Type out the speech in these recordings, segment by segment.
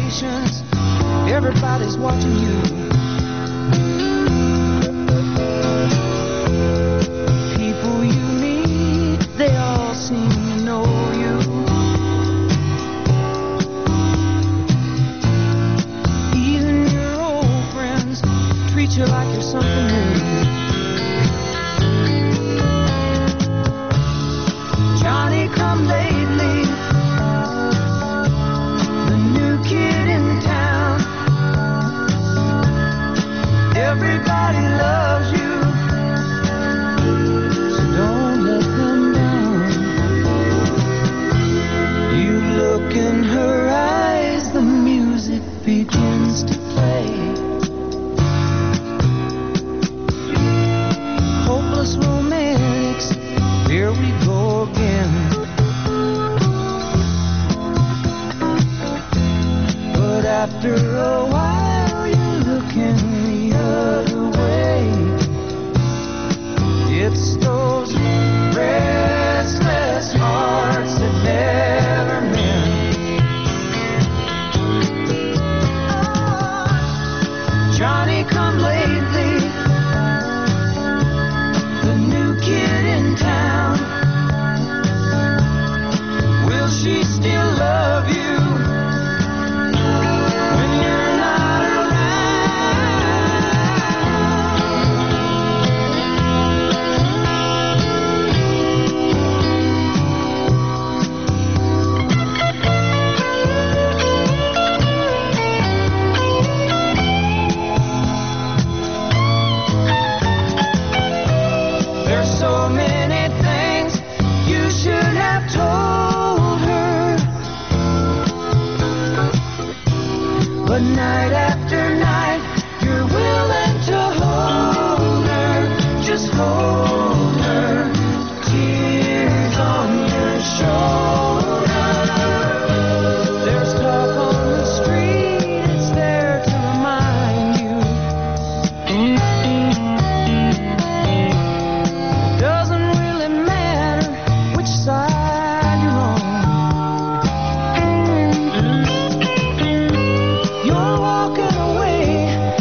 patience. Everybody's watching you. People you meet, they all seem to know you. Even your old friends treat you like you're something new. Johnny come lately, the new kid in town. Everybody loves you, so don't let them down. You look in her eyes, the music begins to play. Hopeless romantics, here we go again. But after a while you're looking the other way. It's those restless hearts that never mend. Johnny come lately, the new kid in town. Will she still love you when you're not There's so many things you should have told her, but night after night you're willing to hold her, just hold her, tears on your shoulder. There's talk on the street, it's there to remind you. Doesn't really matter which side you're on. You're walking away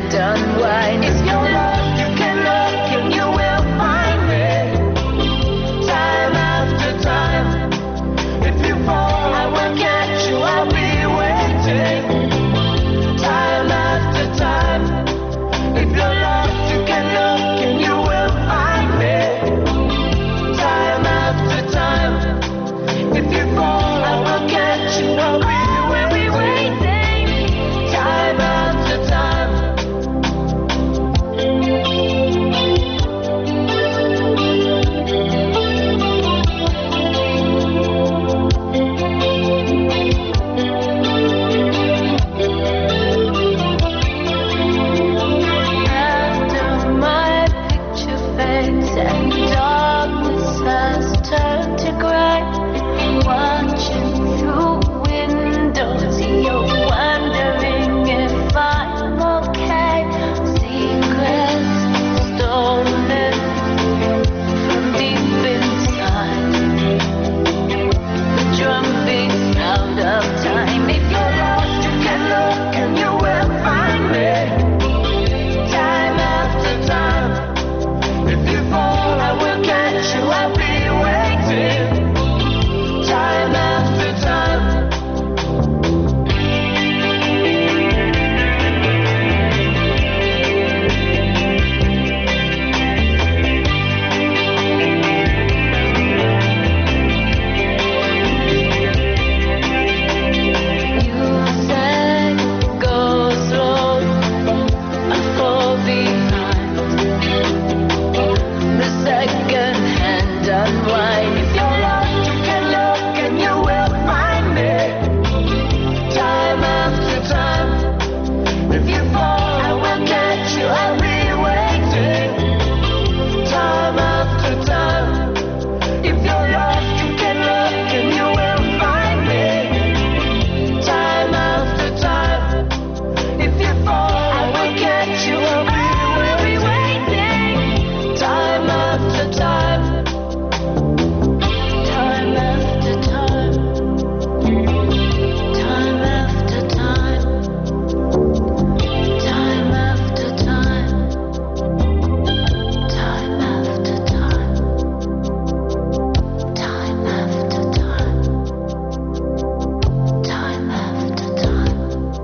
hand unwind. If you're lost, you can look and you will find me. Time after time. If you fall, I will catch you, I'll be waiting. Time after time. If you're lost, you can look and you will find me. Time after time. If you fall, I will catch you, I'll be waiting. Time after time. After my picture fades and darkness has turned to grey, watching through windows, you're wondering if I'm okay. Secrets stolen from deep inside, the drumbeat sound of time. If you're lost, you can look and you will find me. Time after time. If you fall, I will catch you, I'll be waiting. Time after time. You said go slow, I fall behind. The second hand unwind. If you're lost, you can look and you will find me. Time after time. If you fall, I will catch you, I'll be waiting. Time after time. If you're lost, you can look and you will find me. Time after time. If you fall, I will catch you, I'll be waiting. Time after time. Time after time. Time after time. Time after time. Time after time. Time after time. Time after time.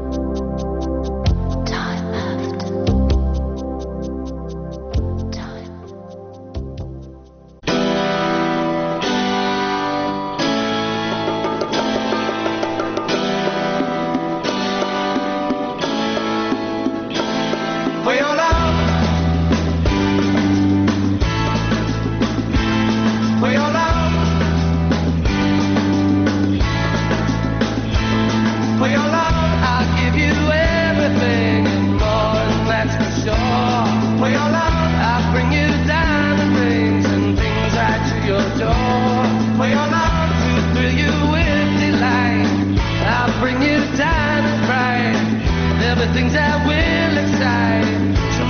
Time after time. For your love, for your love, for your love, I'll give you everything and more, and that's for sure. For your love, I'll bring you diamond rings and things right to your door. For your love, to thrill you with delight, I'll bring you diamond bright. There'll be things that will excite,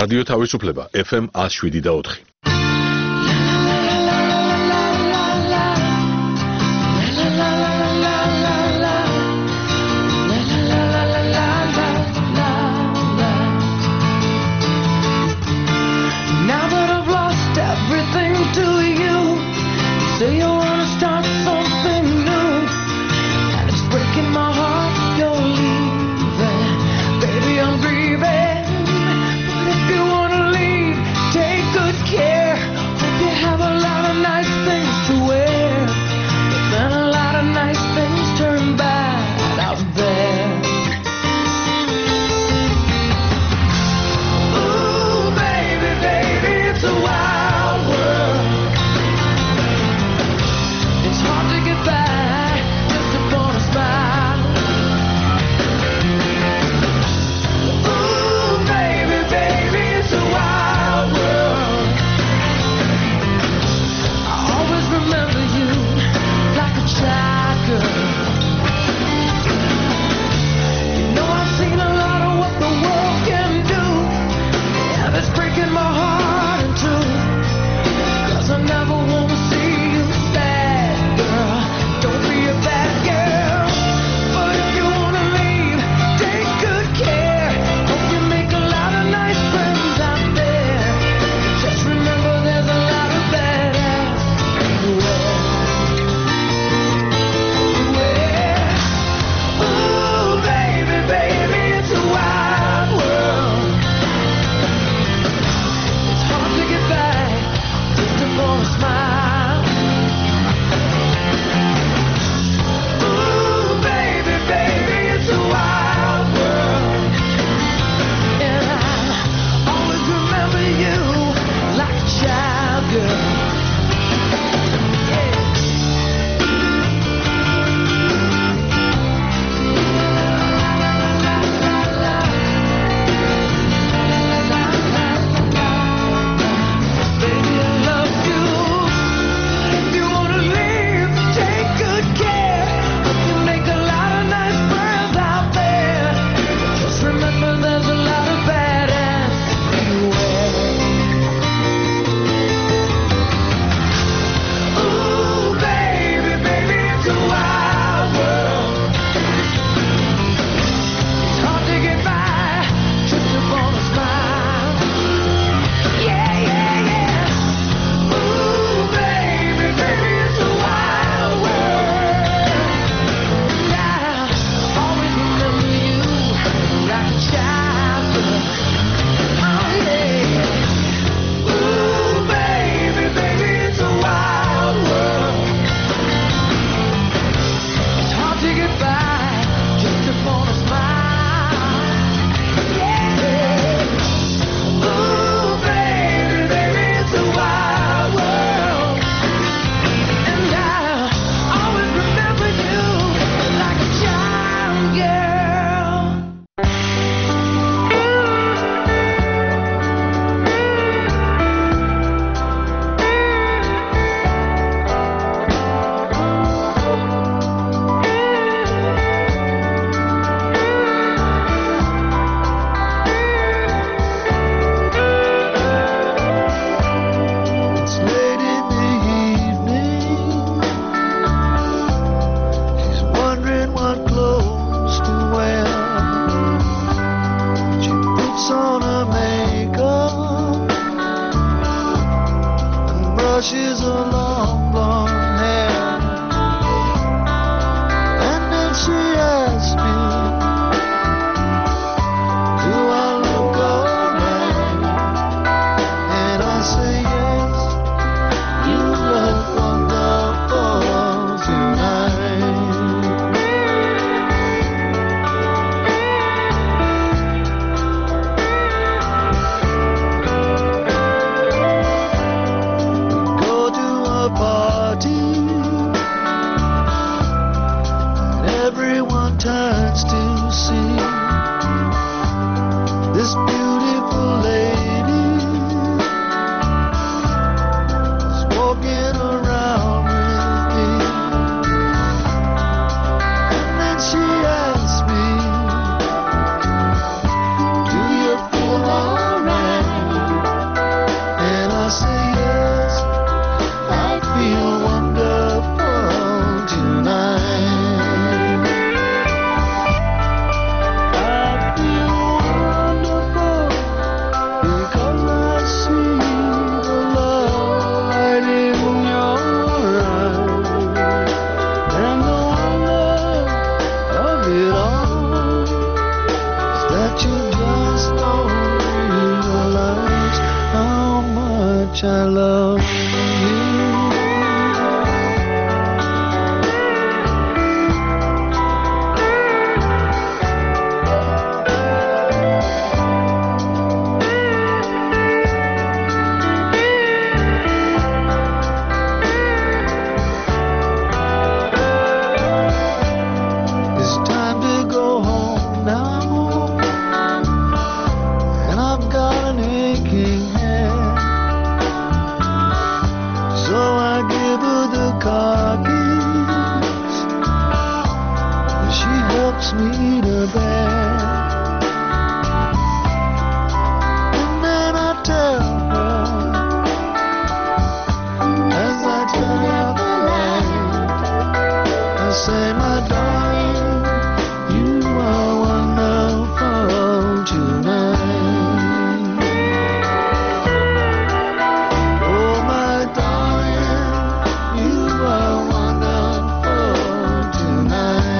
რადიო თავისუფლება FM 107.4. much I love you. Me to bed, and then I tell her as I turn out the light, I say, my darling, you are wonderful tonight. Oh, my darling, you are wonderful tonight.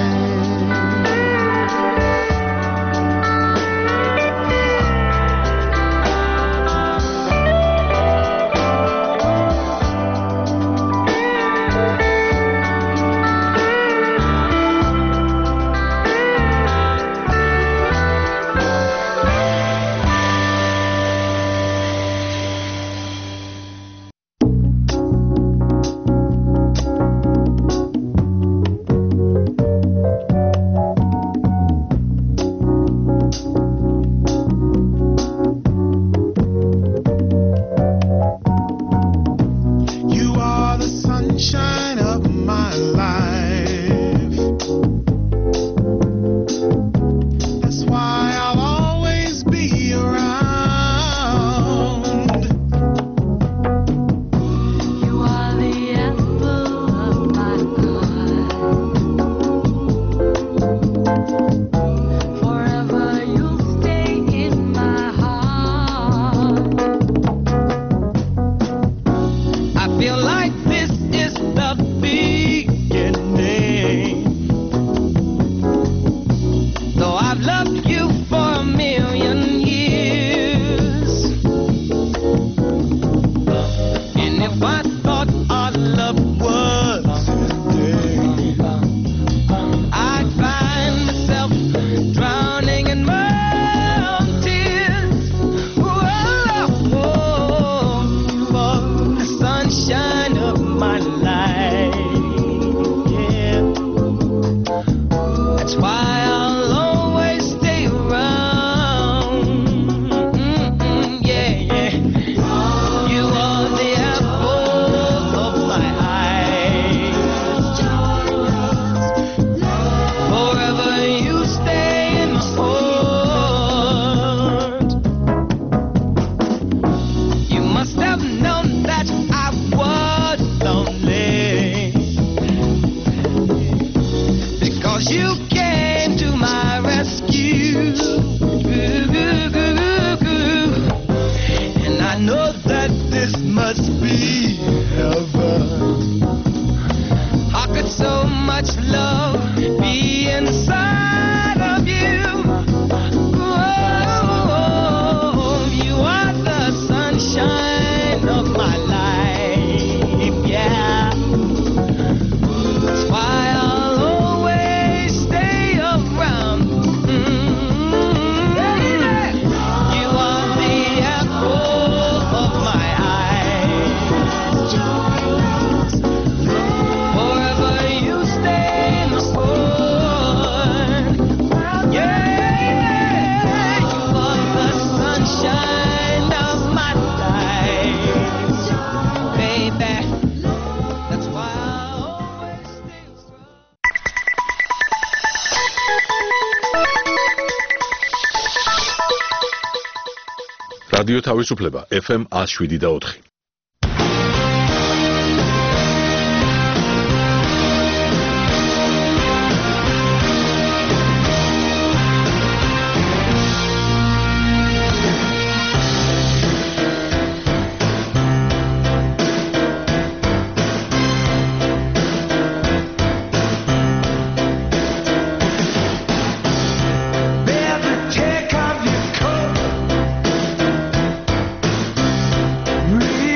რადიო თავისუფლება FM 107.4. Take off your coat.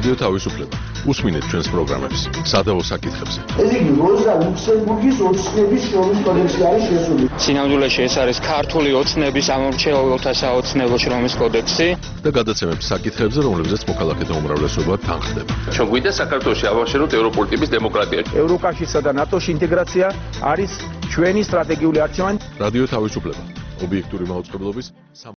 რადიო თავისუფლება. უსმინეთ ჩვენს პროგრამებს სადავო საკითხებზე. ეს იგი როზა ლუქსემბურგის ოცნების შრომის კოდექსი არის შესული. სინამდვილეში ეს არის ქართული ოცნების ამორჩეულთა საოცნებო შრომის კოდექსი და გადაცემებს საკითხებზე, რომლებზეც მოქალაქეთა უმრავლესობა თანხდება. ჩვენ გვინდა საქართველოში ავაშენოთ ევროპული ტიპის დემოკრატია. ევროკავშირსა და ნატოს ინტეგრაცია არის ჩვენი სტრატეგიული არჩევანი. რადიო თავისუფლება. ობიექტური მაუწყებლობის